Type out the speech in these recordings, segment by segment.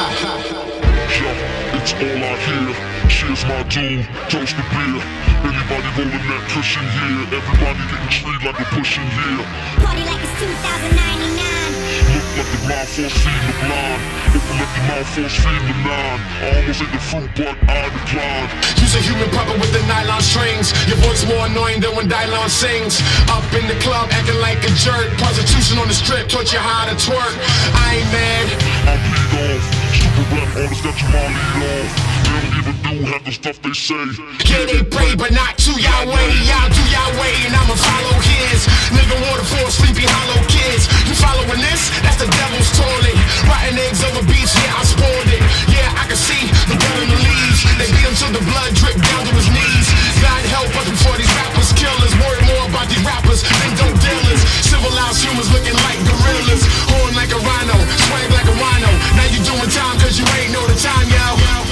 It's all I hear. Cheers my doom, toast the beer. Anybody rolling that cushion here. Everybody getting treated like a pushing here. Party like it's 2099. Look like the blind force feeding the blind. Open like the mouth force feeding the nine. I almost ate the fruit but I declined. Use a human puppet with the nylon strings. Your voice more annoying than when Dylon sings. Up in the club acting like a jerk. Prostitution on the strip taught you how to twerk. I ain't mad. I'm lead off. Stupid rap artists got you all lead off. They don't even do half the stuff they say. Yeah, they pray, but not to Yahweh. Y'all do Yahweh, and I'ma follow his. Living water for sleepy hollow kids. You following this? That's the devil's toilet. Rotten eggs over beach, yeah, I spoiled it. Yeah, I can see the blood in the leaves. They beat him till the blood drip down to his knees. God help us before these rappers kill us. Worry more about these rappers than dope dealers. Civilized humans looking like gorillas. Horn like a rhino, swag like a rhino. Now you doing time cause you ain't know the time, yo.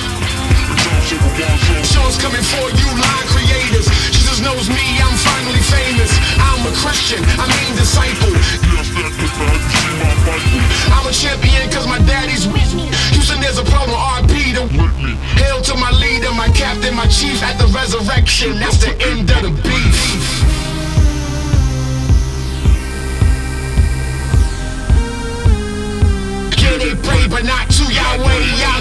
Shows coming for you, line creators. Jesus knows me, I'm finally famous. I'm a Christian, I mean disciple. I'm a champion cause my daddy's with me. Houston, there's a problem, RP to with me. Hail to my leader, my captain, my chief at the resurrection. That's the end of the beef. Yeah, they pray, but not to Yahweh.